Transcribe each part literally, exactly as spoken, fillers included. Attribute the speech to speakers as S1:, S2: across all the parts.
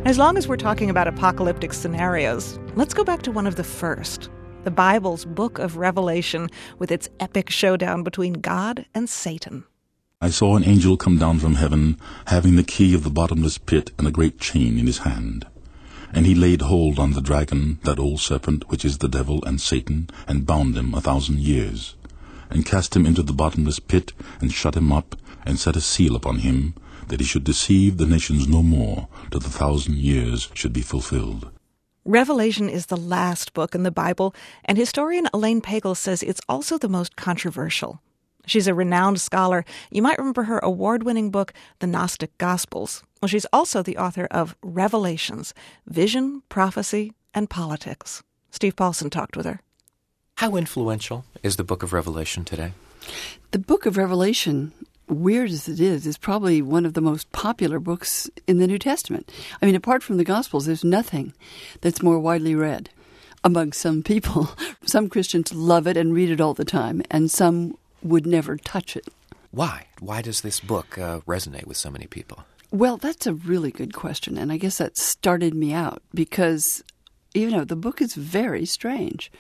S1: As long as we're talking about apocalyptic scenarios, let's go back to one of the first. The Bible's book of Revelation, with its epic showdown between God and Satan.
S2: I saw an angel come down from heaven, having the key of the bottomless pit and a great chain in his hand. And he laid hold on the dragon, that old serpent, which is the devil and Satan, and bound him a thousand years, and cast him into the bottomless pit, and shut him up, and set a seal upon him, that he should deceive the nations no more, till the thousand years should be fulfilled.
S1: Revelation is the last book in the Bible, and historian Elaine Pagel says it's also the most controversial. She's a renowned scholar. You might remember her award-winning book, The Gnostic Gospels. Well, she's also the author of Revelations, Vision, Prophecy, and Politics. Steve Paulson talked with her.
S3: How influential is the book of Revelation today?
S4: The book of Revelation, weird as it is, is probably one of the most popular books in the New Testament. I mean, apart from the Gospels, there's nothing that's more widely read among some people. Some Christians love it and read it all the time, and some would never touch it.
S3: Why? Why does this book uh, resonate with so many people?
S4: Well, that's a really good question, and I guess that started me out because, you know, the book is very strange.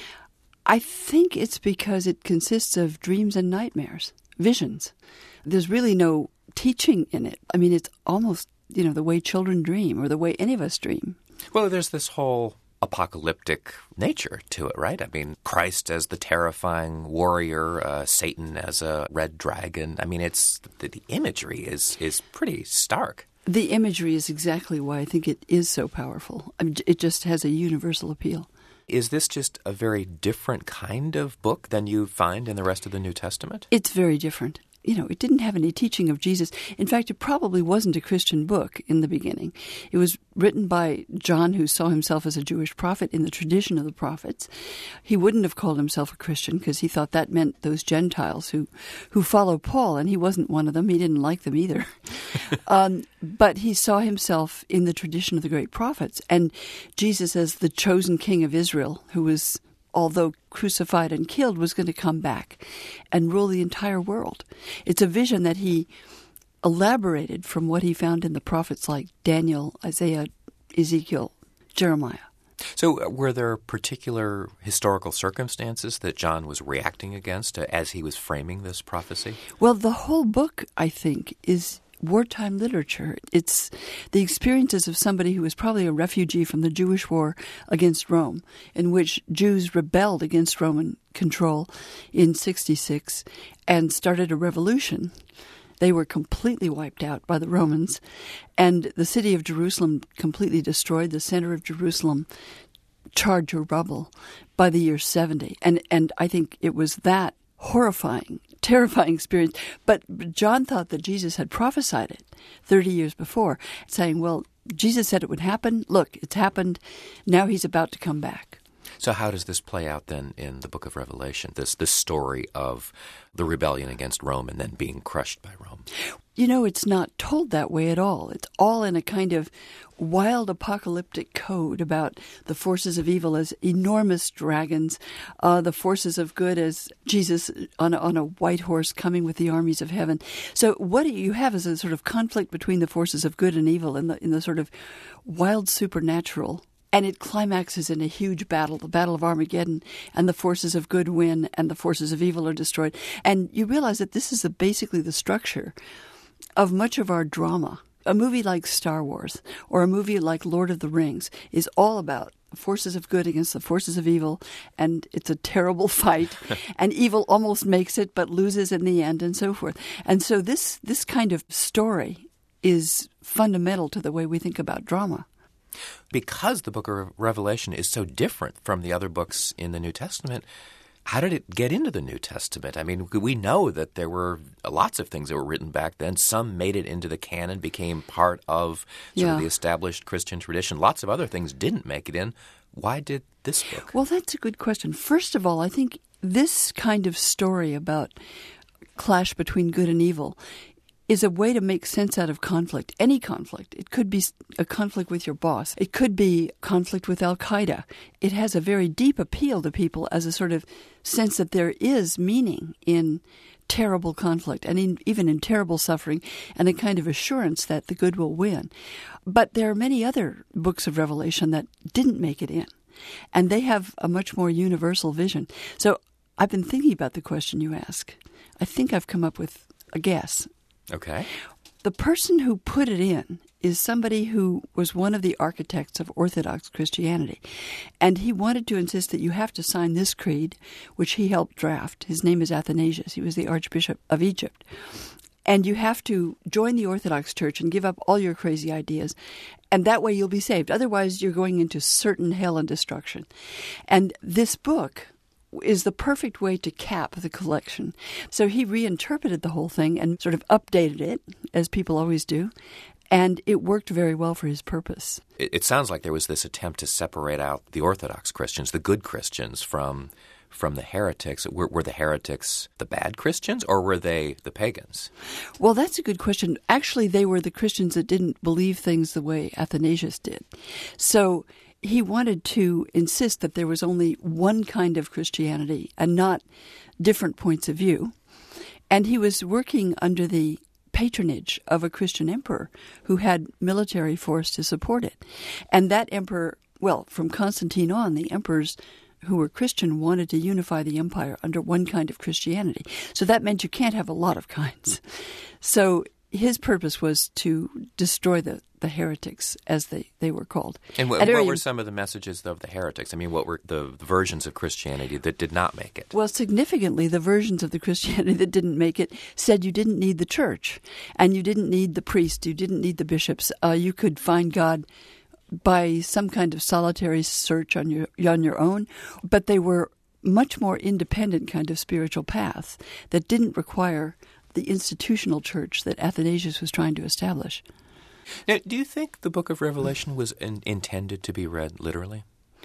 S4: I think it's because it consists of dreams and nightmares, visions. There's really no teaching in it. I mean, it's almost, you know, the way children dream or the way any of us dream.
S3: Well, there's this whole apocalyptic nature to it, right? I mean, Christ as the terrifying warrior, uh, Satan as a red dragon. I mean, it's the, the imagery is is pretty stark.
S4: The imagery is exactly why I think it is so powerful. I mean, it just has a universal appeal.
S3: Is this just a very different kind of book than you find in the rest of the New Testament?
S4: It's very different. You know, it didn't have any teaching of Jesus. In fact, it probably wasn't a Christian book in the beginning. It was written by John, who saw himself as a Jewish prophet in the tradition of the prophets. He wouldn't have called himself a Christian because he thought that meant those Gentiles who, who follow Paul, and he wasn't one of them. He didn't like them either. um, but he saw himself in the tradition of the great prophets, and Jesus as the chosen king of Israel, who was, although crucified and killed, was going to come back and rule the entire world. It's a vision that he elaborated from what he found in the prophets like Daniel, Isaiah, Ezekiel, Jeremiah.
S3: So uh, were there particular historical circumstances that John was reacting against uh, as he was framing this prophecy?
S4: Well, the whole book, I think, is wartime literature. It's the experiences of somebody who was probably a refugee from the Jewish war against Rome, in which Jews rebelled against Roman control in sixty-six and started a revolution. They were completely wiped out by the Romans, and the city of Jerusalem completely destroyed, the center of Jerusalem charred to rubble by the year seventy. And, and I think it was that horrifying, terrifying experience. But John thought that Jesus had prophesied it thirty years before, saying, well, Jesus said it would happen. Look, it's happened. Now he's about to come back.
S3: So how does this play out then in the book of Revelation, this this story of the rebellion against Rome and then being crushed by Rome?
S4: You know, it's not told that way at all. It's all in a kind of wild apocalyptic code about the forces of evil as enormous dragons, uh, the forces of good as Jesus on a, on a white horse coming with the armies of heaven. So what you have is a sort of conflict between the forces of good and evil in the in the sort of wild supernatural. And it climaxes in a huge battle, the Battle of Armageddon, and the forces of good win and the forces of evil are destroyed. And you realize that this is the, basically the structure of much of our drama. A movie like Star Wars or a movie like Lord of the Rings is all about forces of good against the forces of evil, and it's a terrible fight, and evil almost makes it but loses in the end and so forth. And so this this kind of story is fundamental to the way we think about drama.
S3: Because the book of Revelation is so different from the other books in the New Testament, how did it get into the New Testament? I mean, we know that there were lots of things that were written back then. Some made it into the canon, became part of sort
S4: yeah.
S3: of the established Christian tradition. Lots of other things didn't make it in. Why did this book?
S4: Well, that's a good question. First of all, I think this kind of story about clash between good and evil is a way to make sense out of conflict, any conflict. It could be a conflict with your boss. It could be conflict with Al-Qaeda. It has a very deep appeal to people as a sort of sense that there is meaning in terrible conflict and in, even in terrible suffering, and a kind of assurance that the good will win. But there are many other books of Revelation that didn't make it in, and they have a much more universal vision. So I've been thinking about the question you ask. I think I've come up with a guess.
S3: Okay.
S4: The person who put it in is somebody who was one of the architects of Orthodox Christianity. And he wanted to insist that you have to sign this creed, which he helped draft. His name is Athanasius. He was the Archbishop of Egypt. And you have to join the Orthodox Church and give up all your crazy ideas. And that way you'll be saved. Otherwise, you're going into certain hell and destruction. And this book is the perfect way to cap the collection. So he reinterpreted the whole thing and sort of updated it, as people always do, and it worked very well for his purpose.
S3: It, it sounds like there was this attempt to separate out the Orthodox Christians, the good Christians, from from the heretics. Were, were the heretics the bad Christians, or were they the pagans?
S4: Well, that's a good question. Actually, they were the Christians that didn't believe things the way Athanasius did. So he wanted to insist that there was only one kind of Christianity and not different points of view. And he was working under the patronage of a Christian emperor who had military force to support it. And that emperor, well, from Constantine on, the emperors who were Christian wanted to unify the empire under one kind of Christianity. So that meant you can't have a lot of kinds. So his purpose was to destroy the, the heretics, as they, they were called.
S3: And what, what were some of the messages of the heretics? I mean, what were the, the versions of Christianity that did not make it?
S4: Well, significantly, the versions of the Christianity that didn't make it said you didn't need the church, and you didn't need the priest, you didn't need the bishops. Uh, you could find God by some kind of solitary search on your on your own, but they were much more independent kind of spiritual paths that didn't require the institutional church that Athanasius was trying to establish.
S3: Now, do you think the book of Revelation was in, intended to be read literally?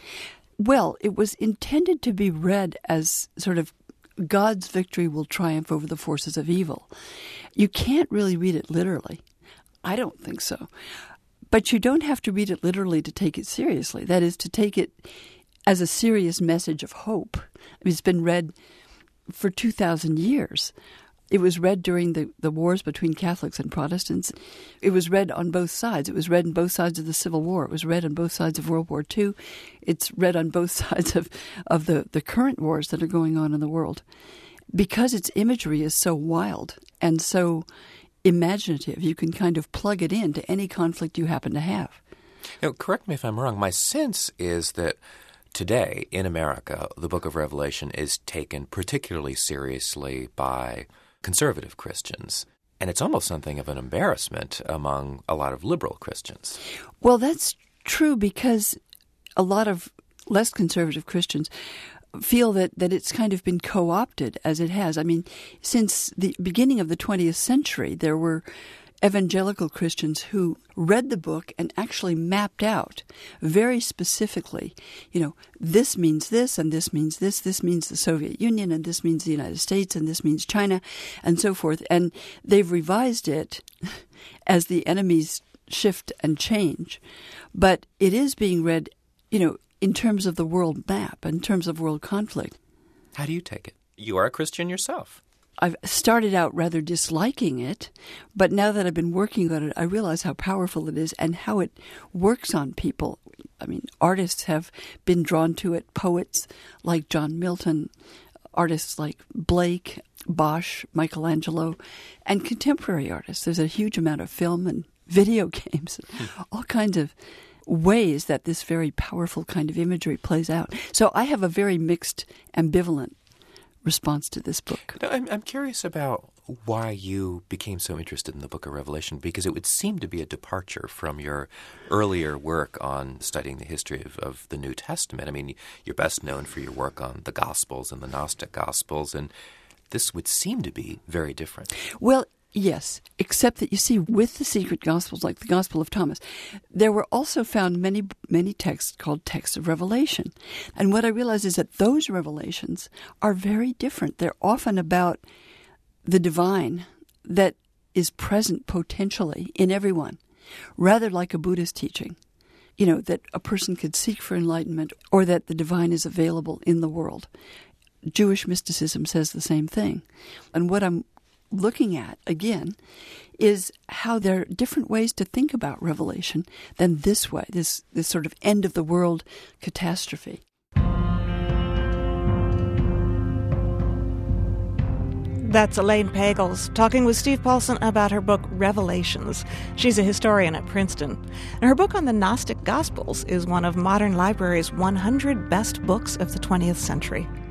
S4: Well, it was intended to be read as sort of God's victory will triumph over the forces of evil. You can't really read it literally. I don't think so. But you don't have to read it literally to take it seriously. That is, to take it as a serious message of hope. It's been read for two thousand years. It was read during the, the wars between Catholics and Protestants. It was read on both sides. It was read on both sides of the Civil War. It was read on both sides of World War Two. It's read on both sides of, of the, the current wars that are going on in the world. Because its imagery is so wild and so imaginative, you can kind of plug it into any conflict you happen to have.
S3: Now, correct me if I'm wrong. My sense is that today in America, the book of Revelation is taken particularly seriously by conservative Christians. And it's almost something of an embarrassment among a lot of liberal Christians.
S4: Well, that's true because a lot of less conservative Christians feel that, that it's kind of been co-opted as it has. I mean, since the beginning of the twentieth century, there were evangelical Christians who read the book and actually mapped out very specifically, you know, this means this and this means this, this means the Soviet Union and this means the United States and this means China and so forth. And they've revised it as the enemies shift and change. But it is being read, you know, in terms of the world map, in terms of world conflict.
S3: How do you take it? You are a Christian yourself.
S4: I've started out rather disliking it, but now that I've been working on it, I realize how powerful it is and how it works on people. I mean, artists have been drawn to it, poets like John Milton, artists like Blake, Bosch, Michelangelo, and contemporary artists. There's a huge amount of film and video games, all kinds of ways that this very powerful kind of imagery plays out. So I have a very mixed, ambivalent response to this book.
S3: I'm, I'm curious about why you became so interested in the book of Revelation, because it would seem to be a departure from your earlier work on studying the history of, of the New Testament. I mean, you're best known for your work on the Gospels and the Gnostic Gospels, and this would seem to be very different.
S4: Well, yes, except that you see, with the secret Gospels, like the Gospel of Thomas, there were also found many, many texts called texts of Revelation. And what I realized is that those revelations are very different. They're often about the divine that is present potentially in everyone, rather like a Buddhist teaching, you know, that a person could seek for enlightenment or that the divine is available in the world. Jewish mysticism says the same thing. And what I'm looking at, again, is how there are different ways to think about Revelation than this way, this, this sort of end-of-the-world catastrophe.
S1: That's Elaine Pagels talking with Steve Paulson about her book, Revelations. She's a historian at Princeton. And her book on the Gnostic Gospels is one of Modern Library's one hundred best books of the twentieth century.